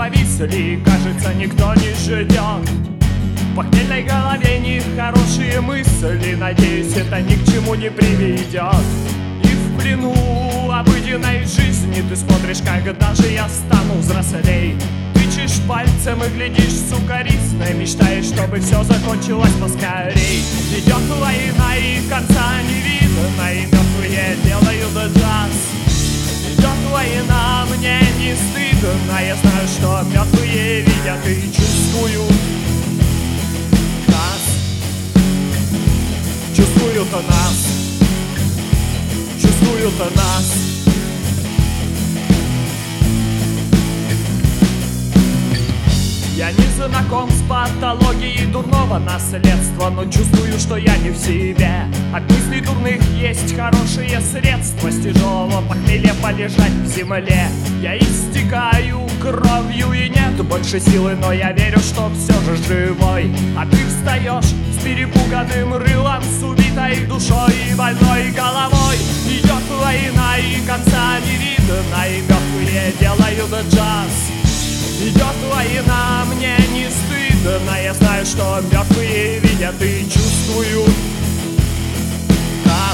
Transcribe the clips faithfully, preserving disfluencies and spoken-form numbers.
повисли, кажется, никто не ждет. В похмельной голове нехорошие мысли, надеюсь, это ни к чему не приведет. И в плену обыденной жизни ты смотришь, когда же я стану взрослей. Тычешь пальцем и глядишь сукоризно, и мечтаешь, чтобы все закончилось поскорей. Идет война и конца не видно, и мертвые делают джаз. Идет война, мне не стыдно, я знаю, что мертвые видят и чувствуют нас. Чувствуют нас. Чувствуют нас. Я не знаком с патологией дурного наследства, но чувствую, что я не в себе. От мыслей дурных есть хорошие средства, с тяжелого похмелья полежать в земле. Я истекаю кровью и нет больше силы, но я верю, что все же живой. А ты встаешь с перепуганным рылом, с убитой душой и больной головой. Идет война и конца не видно, и мертвые делают джаз. Идет война, мне не стыдно, я знаю, что мертвые видят и чувствуют нас.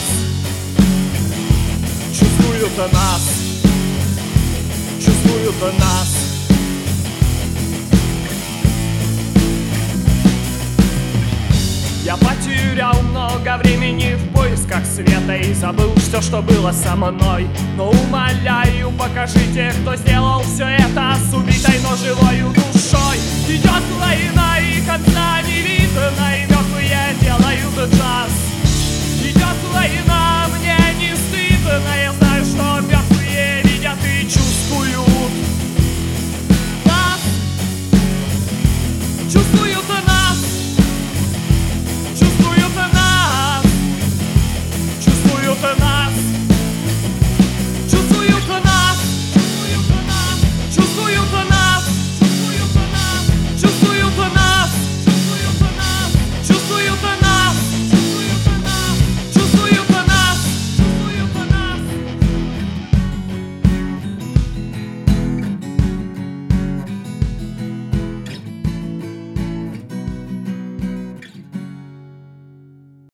Чувствуют нас. Чувствуют нас. Я потерял много времени в поисках света и забыл все, что было со мной. Но умоляю, покажите, кто сделал все это с убитой, но живою душой. Идет война.